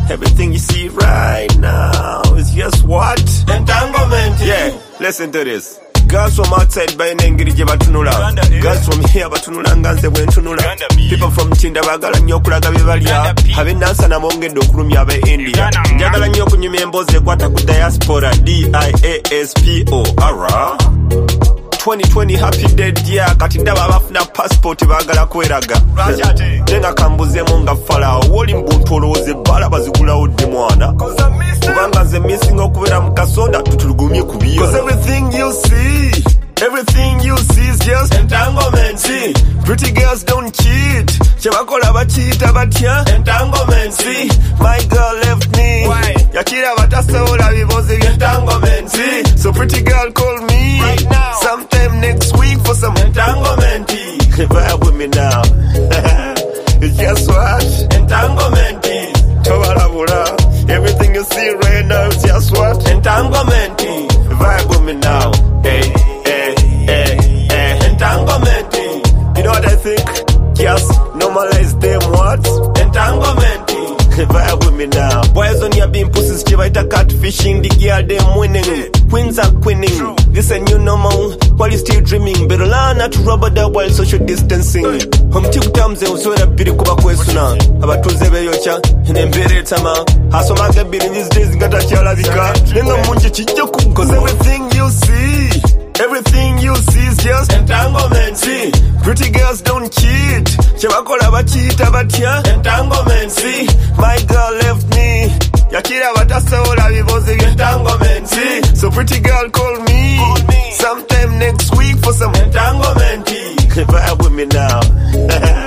Everything you see right now is just what? Entanglement. Yeah, listen to this. Girls from outside by nengiri je batunula. Girls from here batunula nganze bwentunula. People from Chinda bagala nnyo okulaga bye balya. Ab'enansa nabo bongedde okulumya ab'e India. Njagala nnyo okunyumya emboozi ekwata ku diaspora. DIASPORA. 2020 happy dead year. Kati ndaba abafuna passport baagala kweraga. Nenga kambuzemu nga Farao. Woli mbuntu olowooza ebbala bazigulawo ddi mwana. Kubanga nze missing okubeera mu kasonda tutulugumye ku byo. 'Cause everything you see is just Entanglement. See, pretty girls don't cheat. Chebakola bachiita batya? Entanglement. See, my girl left me. Why? Yakira batasobola bibozi Entanglement. See, so pretty girl call me right now. sometime next week for some Entanglement. Vibe with me now. It's just what? Entanglement. Tobalabula. Everything you see right now is just what? Entanglement. Vibe with me now. Hey. Entanglement. You know what I think? Just normalize them what? Entanglement. Vibe with me now. Boys on your beam pussies, chivaita catfishing, the girl them winning. Queens are queening. This a new normal. While you still dreaming, better learn how to rubber the while social distancing. Times usora biri kuba kwesuna. Abatuze beyocha, nembere tama. Hasomaga biri these days ngata kyalabika. Nenga munje kijja ku. 'Cause everything you see is just Entanglement. See, pretty girls don't cheat. Chebakola bachiita batya? Entanglement. See, my girl left me. Yakira batasobola bibozi Entanglement. See, so pretty girl call me sometime next week for some Entanglement. Vibe with me now.